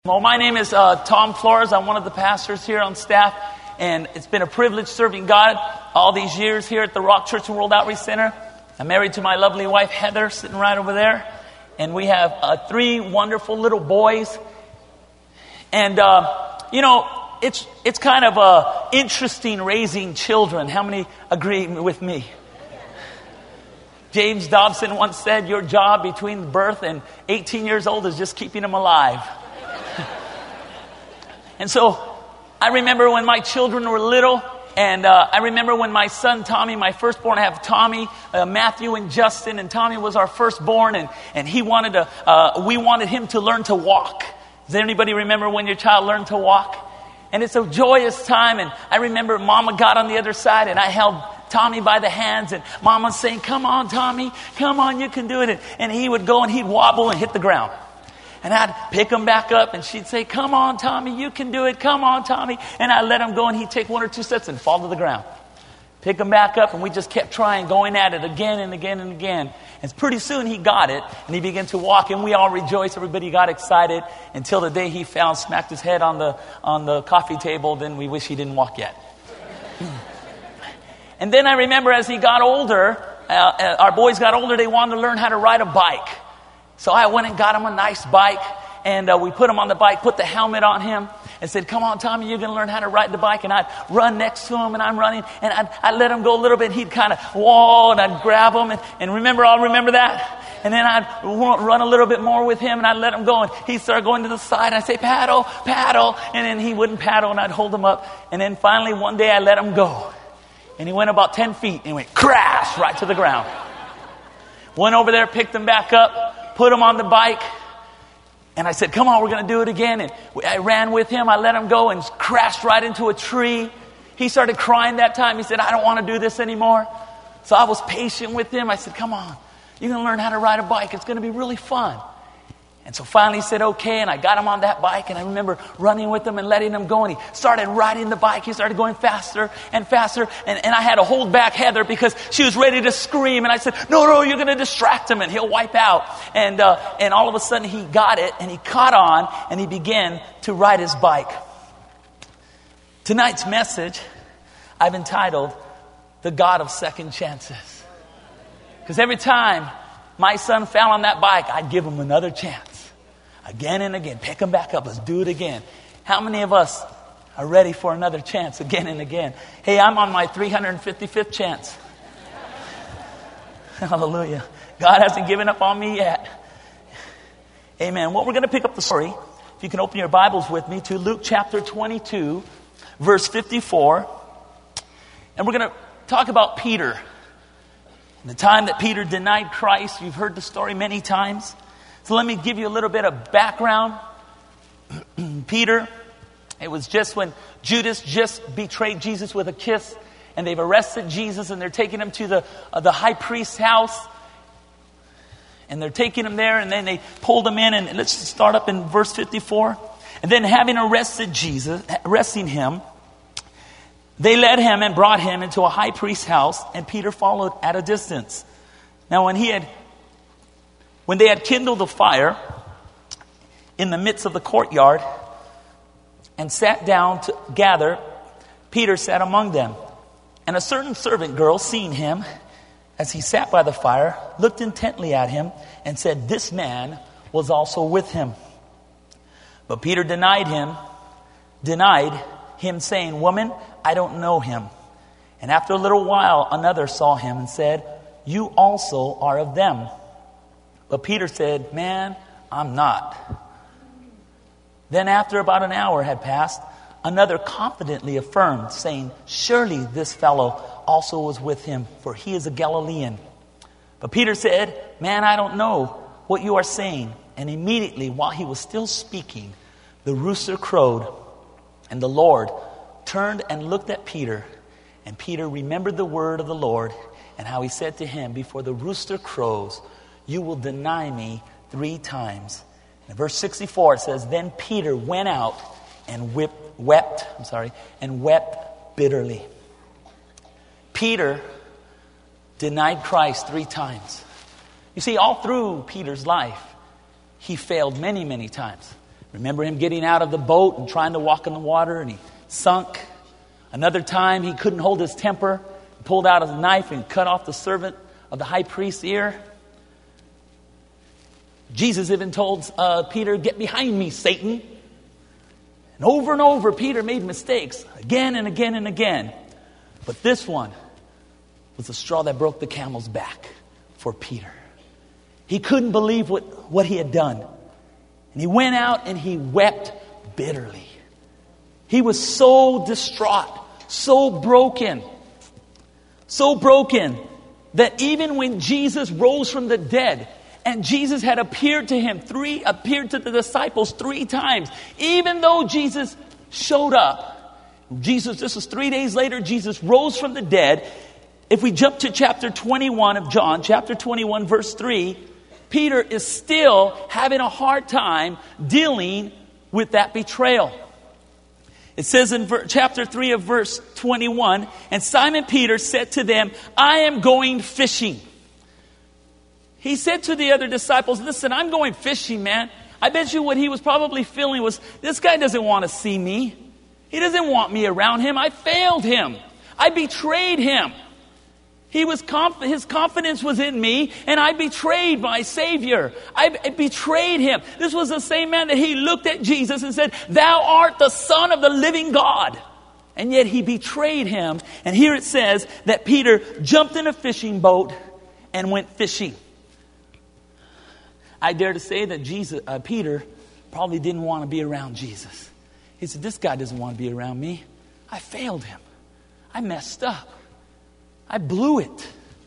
Well, my name is Tom Flores. I'm one of the pastors here on staff, and it's been a privilege serving God all these years here at the Rock Church and World Outreach Center. I'm married to my lovely wife, Heather, sitting right over there, and we have 3 wonderful little boys. And, it's kind of interesting raising children. How many agree with me? James Dobson once said, your job between birth and 18 years old is just keeping them alive. And so I remember when my children were little, and I remember when my son Tommy, my firstborn, I have Tommy, Matthew, and Justin, and Tommy was our firstborn, and we wanted him to learn to walk. Does anybody remember when your child learned to walk? And it's a joyous time, and I remember Mama got on the other side, and I held Tommy by the hands, and Mama saying, come on, Tommy, come on, you can do it. And he would go and he'd wobble and hit the ground. And I'd pick him back up, and she'd say, come on, Tommy, you can do it. Come on, Tommy. And I'd let him go, and he'd take 1 or 2 steps and fall to the ground. Pick him back up, and we just kept trying, going at it again and again and again. And pretty soon he got it, and he began to walk, and we all rejoiced. Everybody got excited until the day he fell, smacked his head on the coffee table. Then we wish he didn't walk yet. And then I remember as he got older, our boys got older, they wanted to learn how to ride a bike. So I went and got him a nice bike, and we put him on the bike, put the helmet on him, and said, come on, Tommy, you're going to learn how to ride the bike. And I'd run next to him, and I'm running, and I'd let him go a little bit. He'd kind of wall, and I'd grab him, and I'll remember that. And then I'd run a little bit more with him, and I'd let him go, and he'd start going to the side. I'd say, paddle, paddle, and then he wouldn't paddle, and I'd hold him up. And then finally one day I let him go, and he went about 10 feet, and he went crash right to the ground. Went over there, picked him back up, put him on the bike, and I said, come on, we're going to do it again. And I ran with him. I let him go and crashed right into a tree. He started crying that time. He said, I don't want to do this anymore. So I was patient with him. I said, come on, you're going to learn how to ride a bike. It's going to be really fun. And so finally he said, okay, and I got him on that bike, and I remember running with him and letting him go, and he started riding the bike. He started going faster and faster, and I had to hold back Heather because she was ready to scream, and I said, no, you're going to distract him, and he'll wipe out. And all of a sudden he got it, and he caught on, and he began to ride his bike. Tonight's message I've entitled, The God of Second Chances. Because every time my son fell on that bike, I'd give him another chance. Again and again. Pick him back up. Let's do it again. How many of us are ready for another chance again and again? Hey, I'm on my 355th chance. Hallelujah. God hasn't given up on me yet. Amen. Well, we're going to pick up the story. If you can open your Bibles with me to Luke chapter 22, verse 54. And we're going to talk about Peter. The time that Peter denied Christ. You've heard the story many times. So let me give you a little bit of background. Peter, it was just when Judas just betrayed Jesus with a kiss, and they've arrested Jesus, and they're taking him to the high priest's house, and they're taking him there, and then they pulled him in, and let's start up in verse 54. And then having arresting him, they led him and brought him into a high priest's house, and Peter followed at a distance. Now when they had kindled a fire in the midst of the courtyard and sat down to gather, Peter sat among them. And a certain servant girl, seeing him as he sat by the fire, looked intently at him and said, this man was also with him. But Peter denied him, saying, woman, I don't know him. And after a little while, another saw him and said, you also are of them. But Peter said, man, I'm not. Then after about an hour had passed, another confidently affirmed, saying, surely this fellow also was with him, for he is a Galilean. But Peter said, man, I don't know what you are saying. And immediately, while he was still speaking, the rooster crowed, and the Lord turned and looked at Peter. And Peter remembered the word of the Lord, and how he said to him, before the rooster crows, you will deny me 3 times. In verse 64 it says, then Peter went out and wept bitterly. Peter denied Christ 3 times. You see, all through Peter's life, he failed many, many times. Remember him getting out of the boat and trying to walk in the water and he sunk. Another time he couldn't hold his temper, pulled out a knife and cut off the servant of the high priest's ear. Jesus even told Peter, "Get behind me, Satan." And over, Peter made mistakes again and again and again. But this one was the straw that broke the camel's back for Peter. He couldn't believe what he had done. And he went out and he wept bitterly. He was so distraught, so broken that even when Jesus rose from the dead, and Jesus had appeared to the disciples 3 times. Even though Jesus showed up, this was 3 days later, Jesus rose from the dead. If we jump to chapter 21 of John, chapter 21, verse 3, Peter is still having a hard time dealing with that betrayal. It says in chapter 3 of verse 21, and Simon Peter said to them, "I am going fishing." He said to the other disciples, "Listen, I'm going fishing, man." I bet you what he was probably feeling was, this guy doesn't want to see me. He doesn't want me around him. I failed him. I betrayed him. His confidence was in me, and I betrayed my Savior. I betrayed him. This was the same man that he looked at Jesus and said, "Thou art the Son of the living God." And yet he betrayed him. And here it says that Peter jumped in a fishing boat and went fishing. I dare to say that Peter probably didn't want to be around Jesus. He said, "This guy doesn't want to be around me. I failed him. I messed up. I blew it."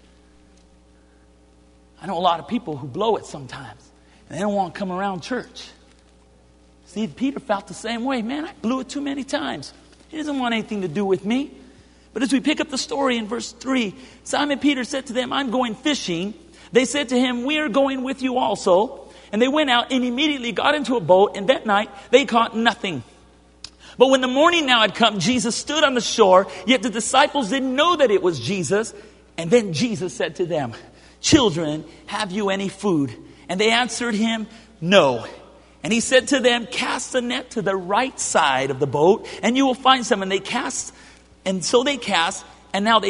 I know a lot of people who blow it sometimes, and they don't want to come around church. See, Peter felt the same way. Man, I blew it too many times. He doesn't want anything to do with me. But as we pick up the story in verse 3, Simon Peter said to them, "I'm going fishing." They said to him, "We are going with you also." And they went out and immediately got into a boat, and that night they caught nothing. But when the morning now had come, Jesus stood on the shore, yet the disciples didn't know that it was Jesus. And then Jesus said to them, "Children, have you any food?" And they answered him, "No." And he said to them, "Cast the net to the right side of the boat, and you will find some." And they cast, and so they cast, and now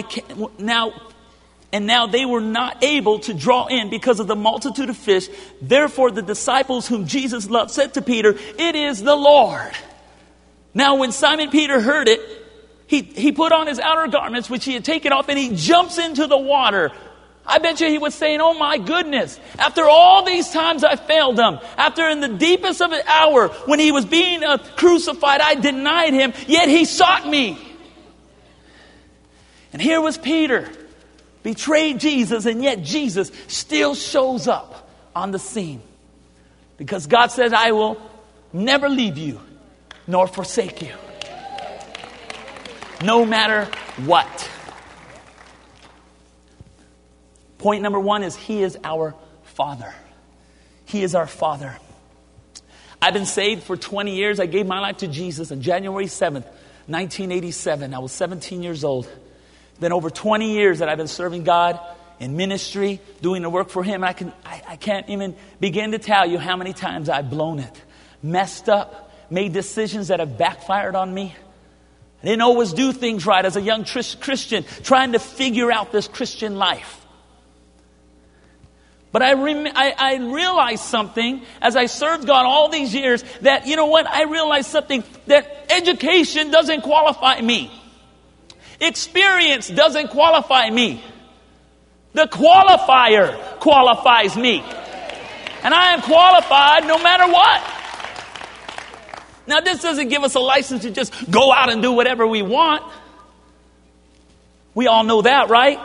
they were not able to draw in because of the multitude of fish. Therefore the disciples whom Jesus loved said to Peter, "It is the Lord." Now when Simon Peter heard it, he put on his outer garments, which he had taken off, and he jumps into the water. I bet you he was saying, "Oh my goodness, after all these times I failed him, after in the deepest of an hour when he was being crucified, I denied him, yet he sought me." And here was Peter, betrayed Jesus, and yet Jesus still shows up on the scene. Because God says, "I will never leave you nor forsake you." No matter what. Point number 1 is He is our Father. He is our Father. I've been saved for 20 years. I gave my life to Jesus on January 7th, 1987. I was 17 years old. It's been over 20 years that I've been serving God in ministry, doing the work for Him. I can't even begin to tell you how many times I've blown it, messed up, made decisions that have backfired on me. I didn't always do things right as a young Christian, trying to figure out this Christian life. But I realized something as I served God all these years, that, you know what, I realized something, that education doesn't qualify me. Experience doesn't qualify me. The qualifier qualifies me. And I am qualified no matter what. Now, this doesn't give us a license to just go out and do whatever we want. We all know that, right?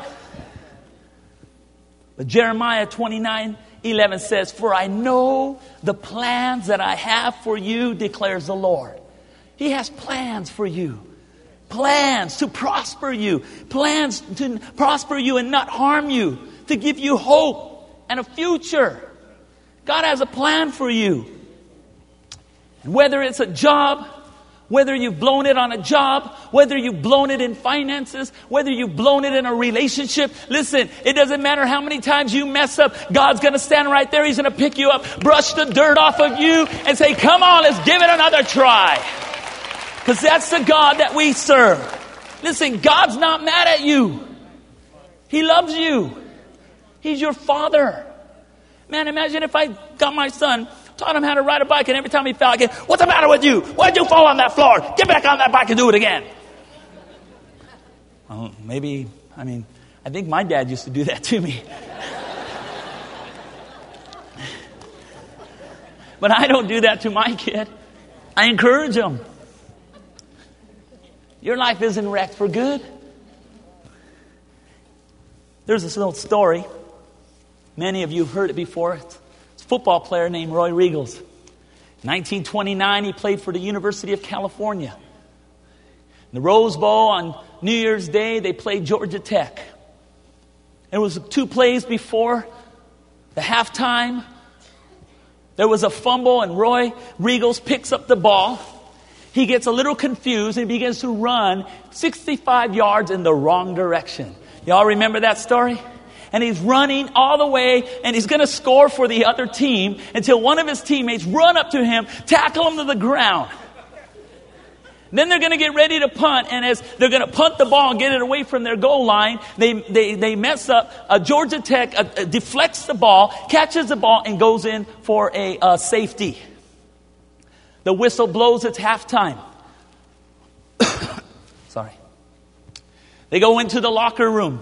But Jeremiah 29:11 says, "For I know the plans that I have for you, declares the Lord." He has plans for you. Plans to prosper you. Plans to prosper you and not harm you. To give you hope and a future. God has a plan for you. And whether it's a job, Whether you've blown it on a job, whether you've blown it in finances, whether you've blown it in a relationship. Listen, it doesn't matter how many times you mess up. God's going to stand right there. He's going to pick you up, brush the dirt off of you and say, come on, let's give it another try. Because that's the God that we serve. Listen, God's not mad at you. He loves you. He's your Father. Man, imagine if I got my son, taught him how to ride a bike, and every time he fell, I get, what's the matter with you? Why'd you fall on that floor? Get back on that bike and do it again. Well, I think my dad used to do that to me. But I don't do that to my kid. I encourage him. Your life isn't wrecked for good. There's this little story. Many of you have heard it before. It's a football player named Roy Riegels. In 1929, he played for the University of California. In the Rose Bowl on New Year's Day, they played Georgia Tech. It was 2 plays before the halftime. There was a fumble, and Roy Riegels picks up the ball. He gets a little confused and begins to run 65 yards in the wrong direction. Y'all remember that story? And he's running all the way, and he's going to score for the other team until one of his teammates run up to him, tackle him to the ground. Then they're going to get ready to punt, and as they're going to punt the ball and get it away from their goal line, they mess up. Georgia Tech deflects the ball, catches the ball, and goes in for a safety. The whistle blows, it's halftime. Sorry. They go into the locker room.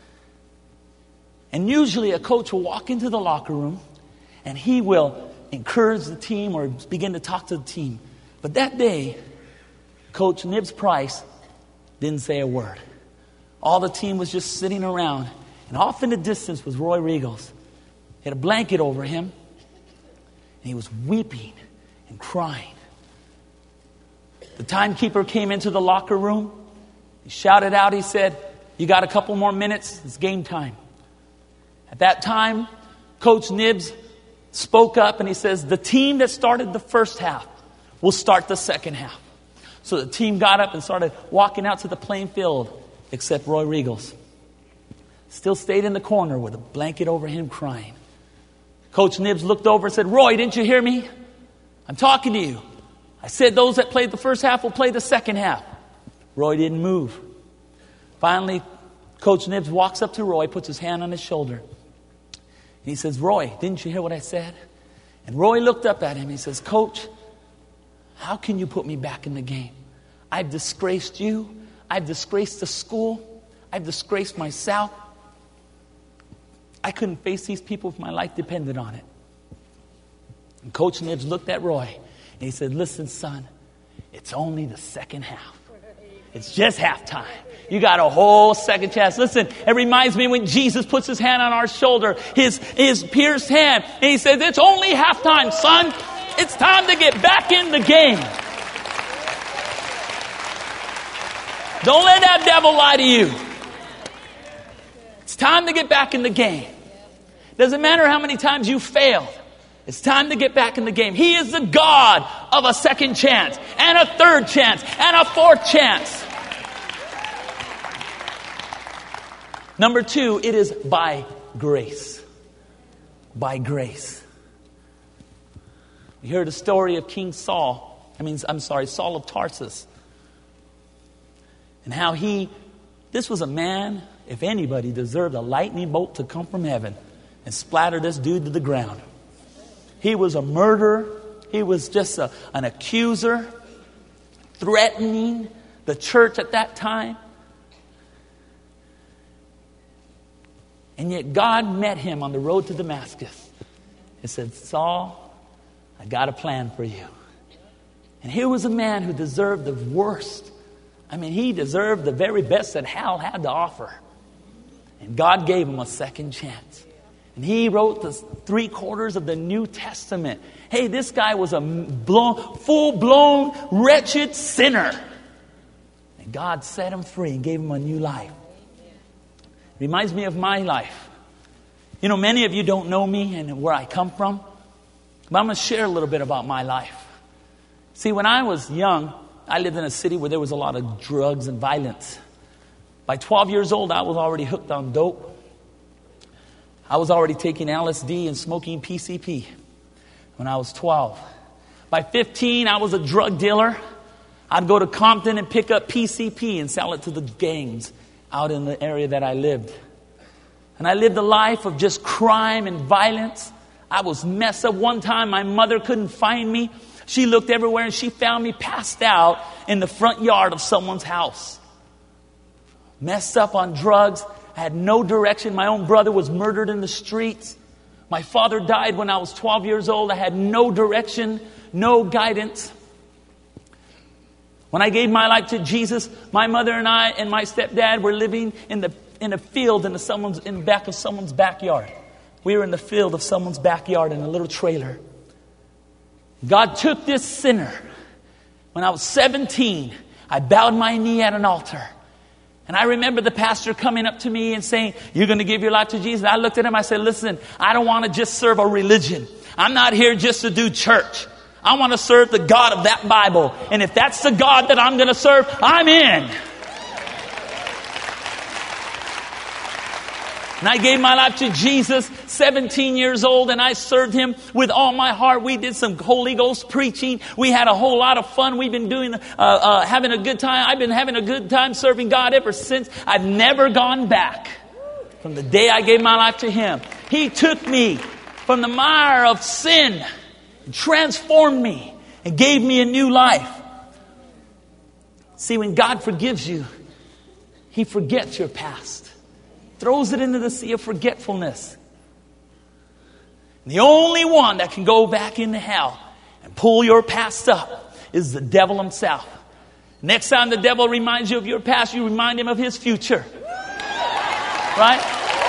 And usually a coach will walk into the locker room and he will encourage the team or begin to talk to the team. But that day, Coach Nibs Price didn't say a word. All the team was just sitting around. And off in the distance was Roy Riegels. He had a blanket over him. And he was weeping and crying. The timekeeper came into the locker room. He shouted out, he said, you got a couple more minutes, it's game time. At that time, Coach Nibs spoke up and he says, the team that started the first half will start the second half. So the team got up and started walking out to the playing field, except Roy Riegels. Still stayed in the corner with a blanket over him crying. Coach Nibs looked over and said, Roy, didn't you hear me? I'm talking to you. I said those that played the first half will play the second half. Roy didn't move. Finally, Coach Nibs walks up to Roy, puts his hand on his shoulder. And he says, Roy, didn't you hear what I said? And Roy looked up at him. He says, Coach, how can you put me back in the game? I've disgraced you. I've disgraced the school. I've disgraced myself. I couldn't face these people if my life depended on it. And Coach Nibs looked at Roy and he said, listen, son, it's only the second half. It's just halftime. You got a whole second chance. Listen, it reminds me when Jesus puts his hand on our shoulder, his pierced hand, and he says, it's only halftime, son. It's time to get back in the game. Don't let that devil lie to you. It's time to get back in the game. Doesn't matter how many times you failed. It's time to get back in the game. He is the God of a second chance and a third chance and a fourth chance. Number 2, it is by grace. By grace. We heard the story of King Saul. Saul of Tarsus. And how this was a man, if anybody, deserved a lightning bolt to come from heaven and splatter this dude to the ground. He was a murderer. He was just an accuser, threatening the church at that time. And yet God met him on the road to Damascus and said, Saul, I got a plan for you. And here was a man who deserved the worst. He deserved the very best that hell had to offer. And God gave him a second chance. And he wrote the 3/4 of the New Testament. Hey, this guy was a full-blown, wretched sinner. And God set him free and gave him a new life. Reminds me of my life. You know, many of you don't know me and where I come from. But I'm going to share a little bit about my life. See, when I was young, I lived in a city where there was a lot of drugs and violence. By 12 years old, I was already hooked on dope. I was already taking LSD and smoking PCP when I was 12. By 15, I was a drug dealer. I'd go to Compton and pick up PCP and sell it to the gangs out in the area that I lived. And I lived a life of just crime and violence. I was messed up. One time, my mother couldn't find me. She looked everywhere and she found me passed out in the front yard of someone's house. Messed up on drugs. I had no direction. My own brother was murdered in the streets. My father died when I was 12 years old. I had no direction, no guidance. When I gave my life to Jesus, my mother and I and my stepdad were living in a field in the back of someone's backyard. We were in the field of someone's backyard in a little trailer. God took this sinner. When I was 17, I bowed my knee at an altar. And I remember the pastor coming up to me and saying, "You're going to give your life to Jesus?" I looked at him. I said, "Listen, I don't want to just serve a religion. I'm not here just to do church. I want to serve the God of that Bible. And if that's the God that I'm going to serve, I'm in." And I gave my life to Jesus, 17 years old, and I served Him with all my heart. We did some Holy Ghost preaching. We had a whole lot of fun. We've been doing, having a good time. I've been having a good time serving God ever since. I've never gone back from the day I gave my life to Him. He took me from the mire of sin, transformed me, and gave me a new life. See, when God forgives you, He forgets your past. Throws it into the sea of forgetfulness. And the only one that can go back into hell and pull your past up is the devil himself. Next time the devil reminds you of your past, you remind him of his future. Right?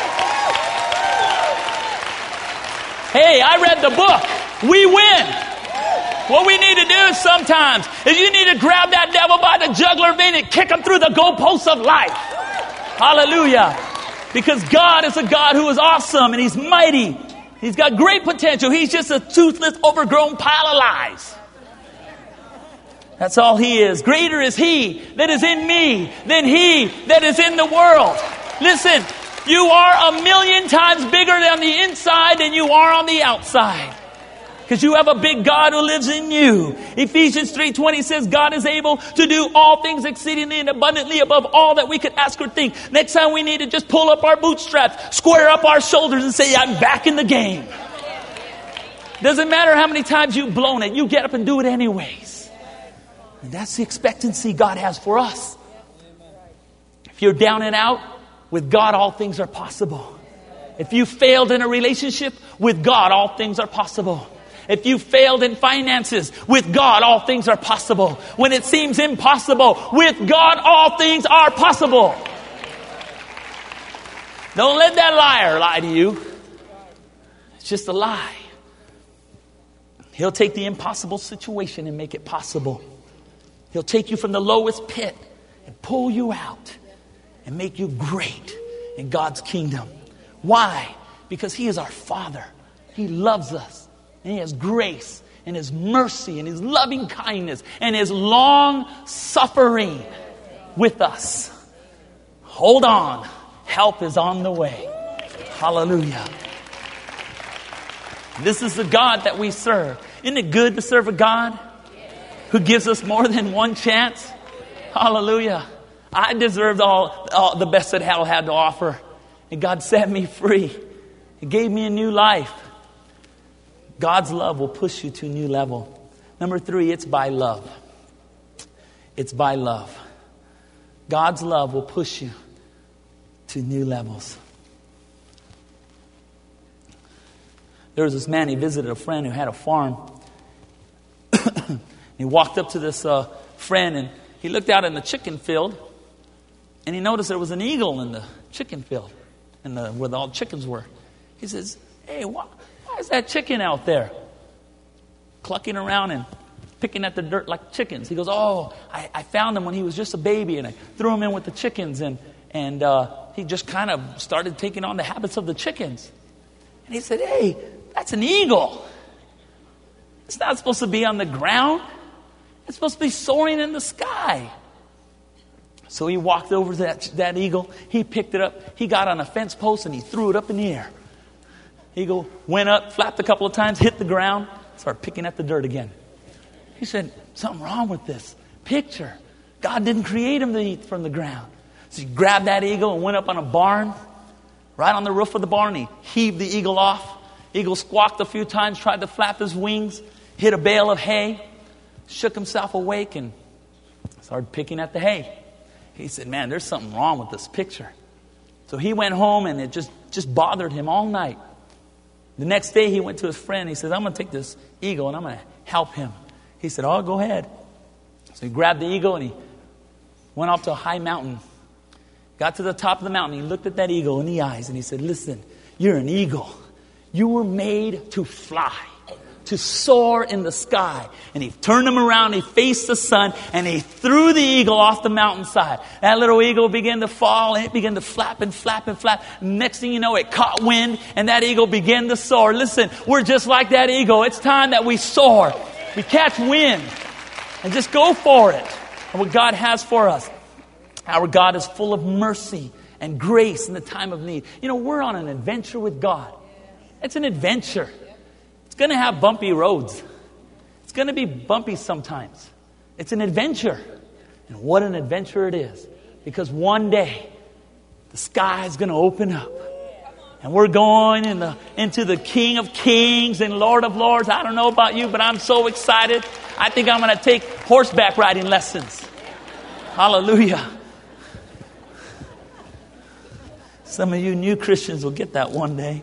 Hey, I read the book. We win. What we need to do sometimes is you need to grab that devil by the jugular vein and kick him through the goalposts of life. Hallelujah. Because God is a God who is awesome and He's mighty. He's got great potential. He's just a toothless, overgrown pile of lies. That's all He is. Greater is He that is in me than he that is in the world. Listen, you are 1,000,000 times bigger on the inside than you are on the outside. Because you have a big God who lives in you. Ephesians 3:20 says God is able to do all things exceedingly and abundantly above all that we could ask or think. Next time we need to just pull up our bootstraps, square up our shoulders and say, "I'm back in the game." Doesn't matter how many times you've blown it. You get up and do it anyways. And that's the expectancy God has for us. If you're down and out, with God all things are possible. If you failed in a relationship, with God all things are possible. If you failed in finances, with God, all things are possible. When it seems impossible, with God, all things are possible. Don't let that liar lie to you. It's just a lie. He'll take the impossible situation and make it possible. He'll take you from the lowest pit and pull you out and make you great in God's kingdom. Why? Because He is our Father. He loves us. And He has grace and His mercy and His loving kindness and His long suffering with us. Hold on. Help is on the way. Hallelujah. This is the God that we serve. Isn't it good to serve a God who gives us more than one chance? Hallelujah. I deserved all the best that hell had to offer. And God set me free. He gave me a new life. God's love will push you to a new level. Number 3, it's by love. It's by love. God's love will push you to new levels. There was this man, he visited a friend who had a farm. He walked up to this friend and he looked out in the chicken field and he noticed there was an eagle in the chicken field where all the chickens were. He says, "Hey, why is that chicken out there clucking around and picking at the dirt like chickens?" He goes, "Oh, I found him when he was just a baby and I threw him in with the chickens and he just kind of started taking on the habits of the chickens." And he said, "Hey, that's an eagle. It's not supposed to be on the ground. It's supposed to be soaring in the sky. So he walked over to that eagle. He picked it up. He got on a fence post and he threw it up in the air. Eagle went up, flapped a couple of times, hit the ground, started picking at the dirt again. He said, something wrong with this picture. God didn't create him to eat from the ground. So he grabbed that eagle and went up on a barn, right on the roof of the barn. He heaved the eagle off. Eagle squawked a few times, tried to flap his wings, hit a bale of hay, shook himself awake and started picking at the hay. He said, man, there's something wrong with this picture. So he went home and it just bothered him all night. The next day he went to his friend. He said, I'm going to take this eagle and I'm going to help him. He said, oh, go ahead. So he grabbed the eagle and he went up to a high mountain. Got to the top of the mountain. He looked at that eagle in the eyes and he said, listen, you're an eagle. You were made to fly, to soar in the sky. And he turned him around, he faced the sun, and he threw the eagle off the mountainside. That little eagle began to fall, and it began to flap and flap and flap. Next thing you know, it caught wind, and that eagle began to soar. Listen, we're just like that eagle. It's time that we soar. We catch wind, and just go for it. And what God has for us. Our God is full of mercy and grace in the time of need. You know, we're on an adventure with God. It's an adventure. It's going to have bumpy roads. It's going to be bumpy sometimes. It's an adventure. And what an adventure it is. Because one day, the sky is going to open up. And we're going into the King of Kings and Lord of Lords. I don't know about you, but I'm so excited. I think I'm going to take horseback riding lessons. Hallelujah. Some of you new Christians will get that one day.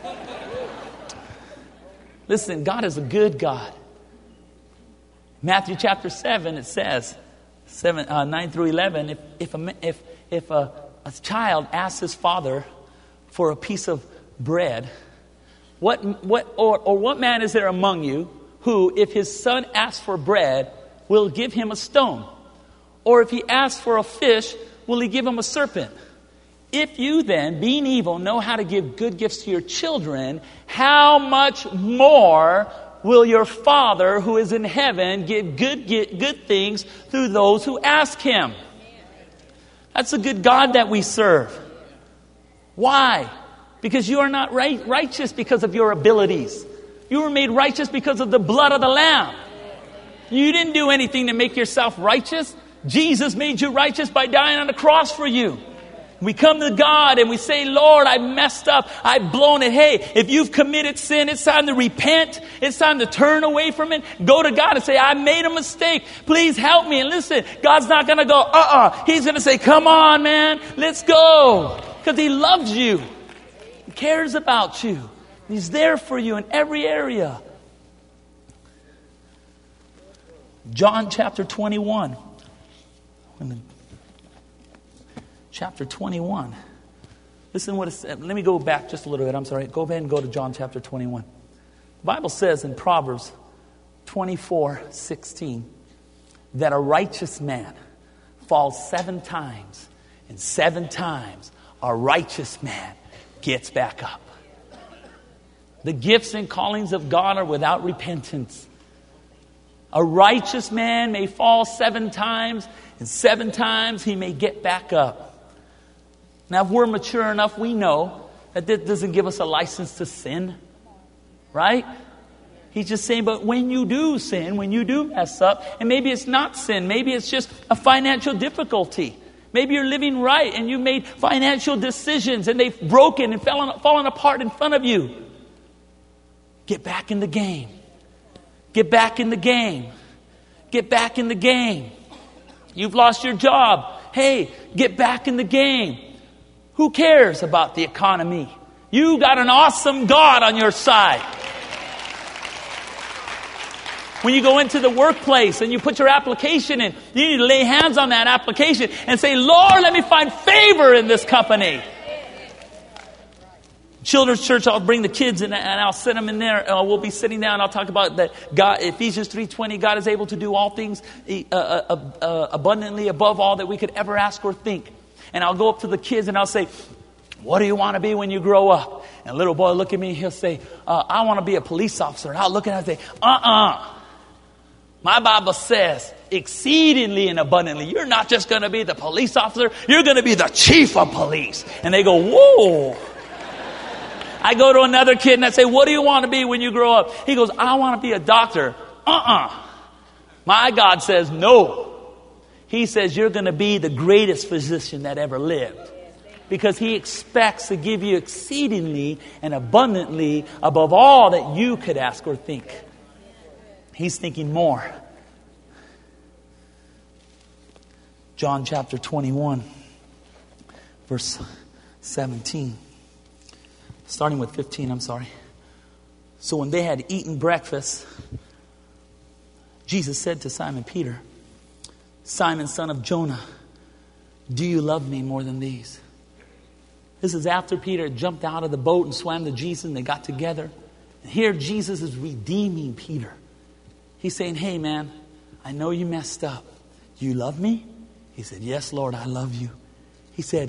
Listen, God is a good God. Matthew chapter 7, it says, 9 through 11, if a child asks his father for a piece of bread, what man is there among you who, if his son asks for bread, will give him a stone? Or if he asks for a fish, will he give him a serpent? If you then, being evil, know how to give good gifts to your children, how much more will your Father who is in heaven give good things through those who ask him? That's a good God that we serve. Why? Because you are not righteous because of your abilities. You were made righteous because of the blood of the Lamb. You didn't do anything to make yourself righteous. Jesus made you righteous by dying on the cross for you. We come to God and we say, Lord, I messed up. I've blown it. Hey, if you've committed sin, it's time to repent. It's time to turn away from it. Go to God and say, I made a mistake. Please help me. And listen, God's not going to go, He's going to say, come on, man. Let's go. Because He loves you. He cares about you. He's there for you in every area. John chapter 21. Chapter 21. Listen what it said. Let me go back just a little bit. I'm sorry. Go ahead and go to John chapter 21. The Bible says in Proverbs 24:16 that a righteous man falls 7 times, and 7 times a righteous man gets back up. The gifts and callings of God are without repentance. A righteous man may fall 7 times, and 7 times he may get back up. Now, if we're mature enough, we know that that doesn't give us a license to sin. Right? He's just saying, but when you do sin, when you do mess up, and maybe it's not sin, maybe it's just a financial difficulty. Maybe you're living right and you made financial decisions and they've broken and fallen apart in front of you. Get back in the game. Get back in the game. Get back in the game. You've lost your job. Hey, get back in the game. Who cares about the economy? You got an awesome God on your side. When you go into the workplace and you put your application in, you need to lay hands on that application and say, Lord, let me find favor in this company. Children's church, I'll bring the kids in and I'll sit them in there. We'll be sitting down and I'll talk about that God, Ephesians 3:20, God is able to do all things abundantly above all that we could ever ask or think. And I'll go up to the kids and I'll say, what do you want to be when you grow up? And a little boy will look at me and he'll say, I want to be a police officer. And I'll look at him and say, My Bible says exceedingly and abundantly. You're not just going to be the police officer. You're going to be the chief of police. And they go, whoa. I go to another kid and I say, what do you want to be when you grow up? He goes, I want to be a doctor. My God says no. He says you're going to be the greatest physician that ever lived. Because he expects to give you exceedingly and abundantly above all that you could ask or think. He's thinking more. John chapter 21, verse 17. Starting with 15, I'm sorry. So when they had eaten breakfast, Jesus said to Simon Peter, Simon, son of Jonah, do you love me more than these? This is after Peter jumped out of the boat and swam to Jesus and they got together. And here Jesus is redeeming Peter. He's saying, hey man, I know you messed up. Do you love me? He said, yes, Lord, I love you. He said,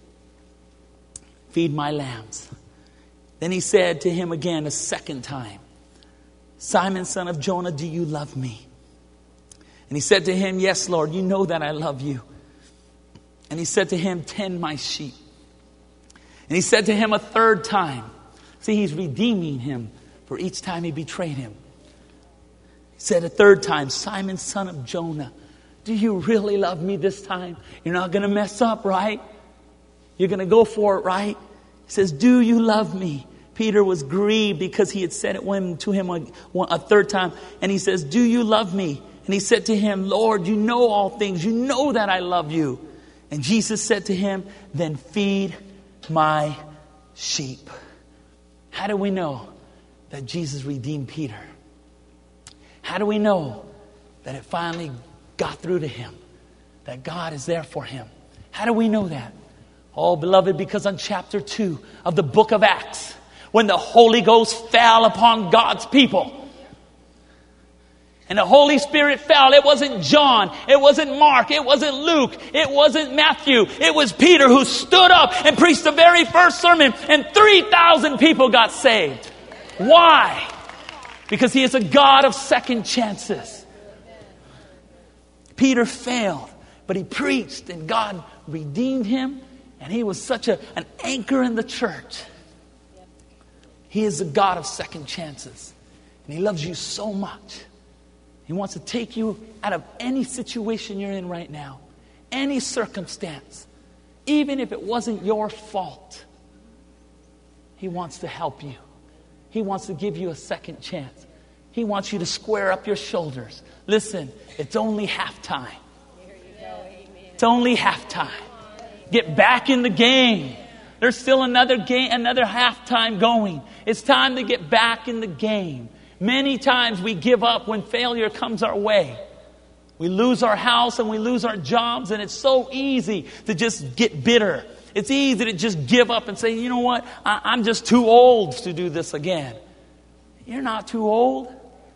feed my lambs. Then he said to him again a second time, Simon, son of Jonah, do you love me? And he said to him, yes, Lord, you know that I love you. And he said to him, tend my sheep. And he said to him a third time. See, he's redeeming him for each time he betrayed him. He said a third time, Simon, son of Jonah, do you really love me this time? You're not going to mess up, right? You're going to go for it, right? He says, do you love me? Peter was grieved because he had said it to him a third time. And he says, do you love me? And he said to him, Lord, you know all things. You know that I love you. And Jesus said to him, then feed my sheep. How do we know that Jesus redeemed Peter? How do we know that it finally got through to him? That God is there for him? How do we know that? Oh, beloved, because on chapter 2 of the book of Acts, when the Holy Ghost fell upon God's people, and the Holy Spirit fell, it wasn't John, it wasn't Mark, it wasn't Luke, it wasn't Matthew, it was Peter who stood up and preached the very first sermon, and 3,000 people got saved. Why? Because he is a God of second chances. Peter failed, but he preached and God redeemed him, and he was such an anchor in the church. He is a God of second chances, and he loves you so much. He wants to take you out of any situation you're in right now, any circumstance, even if it wasn't your fault. He wants to help you. He wants to give you a second chance. He wants you to square up your shoulders. Listen, it's only halftime. It's only halftime. Get back in the game. There's still another game, another halftime going. It's time to get back in the game. Many times we give up when failure comes our way. We lose our house and we lose our jobs, and it's so easy to just get bitter. It's easy to just give up and say, you know what, I'm just too old to do this again. You're not too old.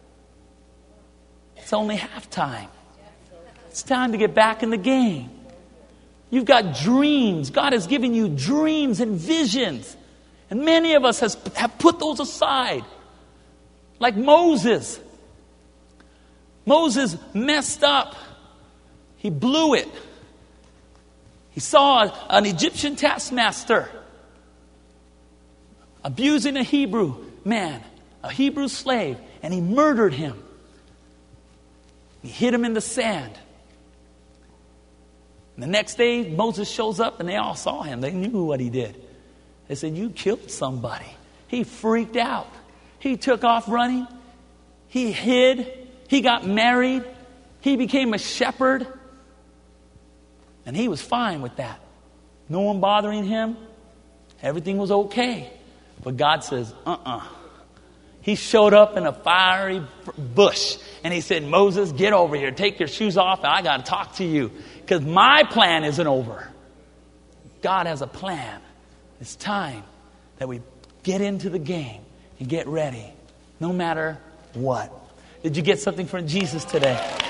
It's only halftime. It's time to get back in the game. You've got dreams. God has given you dreams and visions. And many of us have put those aside. Like Moses. Moses messed up. He blew it. He saw an Egyptian taskmaster abusing a Hebrew man, a Hebrew slave, and he murdered him. He hid him in the sand. And the next day, Moses shows up and they all saw him. They knew what he did. They said, you killed somebody. He freaked out. He took off running. He hid. He got married. He became a shepherd. And he was fine with that. No one bothering him. Everything was okay. But God says, He showed up in a fiery bush. And he said, Moses, get over here. Take your shoes off. I got to talk to you. Because my plan isn't over. God has a plan. It's time that we get into the game and get ready. No matter what. Did you get something from Jesus today?